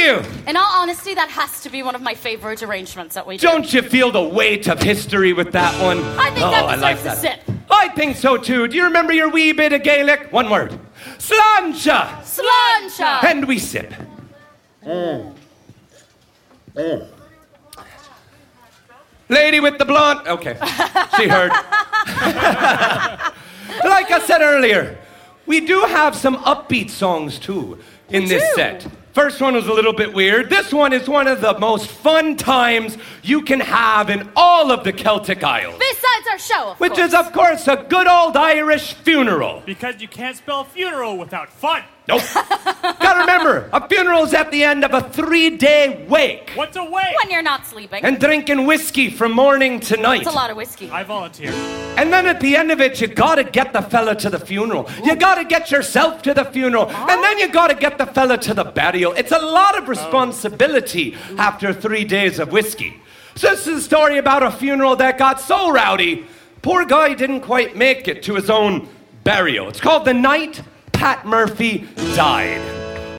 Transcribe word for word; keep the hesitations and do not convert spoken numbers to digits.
you? In all honesty, that has to be one of my favorite arrangements that we do. Don't you feel the weight of history with that one? I think oh, that I deserves like a that. sip. I think so too. Do you remember your wee bit of Gaelic? One word. Sláinte. Sláinte. And we sip. Mm. Mm. Lady with the blonde. Okay, she heard. Like I said earlier, we do have some upbeat songs too in We this do. set. First one was a little bit weird. This one is one of the most fun times you can have in all of the Celtic Isles. Besides our show, of Which course. is, of course, a good old Irish funeral. Because you can't spell funeral without fun. Nope. Gotta remember, a funeral's at the end of a three-day wake. What's a wake? When you're not sleeping. And drinking whiskey from morning to night. It's a lot of whiskey. I volunteer. And then at the end of it, you gotta get the fella to the funeral. You gotta get yourself to the funeral. And then you gotta get the fella to the burial. It's a lot of responsibility after three days of whiskey. So this is a story about a funeral that got so rowdy, poor guy didn't quite make it to his own burial. It's called The Night Pat Murphy Died.